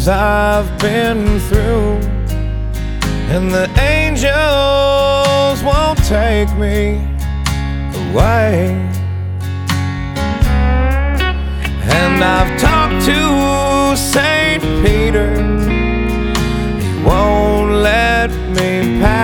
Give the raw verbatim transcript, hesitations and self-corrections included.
things I've been through, and the angels won't take me away. And I've talked to Saint Peter, he won't let me pass.